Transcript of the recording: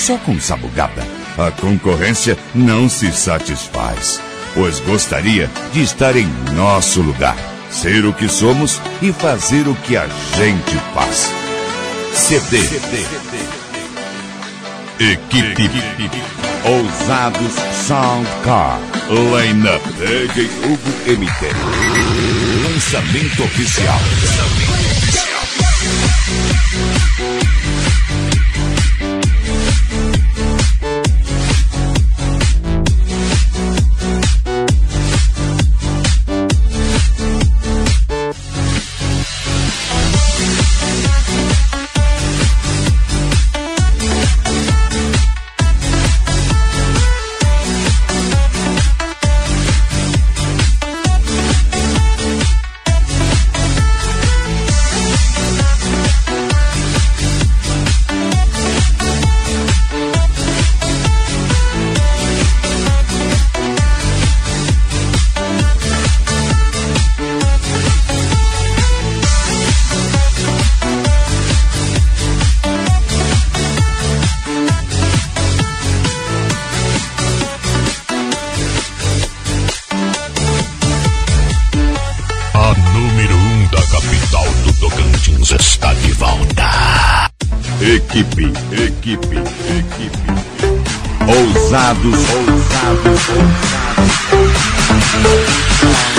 só com Sabugaba, a concorrência não se satisfaz, pois gostaria de estar em nosso lugar, ser o que somos e fazer o que a gente faz. CD. Equipe Ousados Soundcar. Line-up DJ Hugo MT. Lançamento oficial. Equipe. Ousados.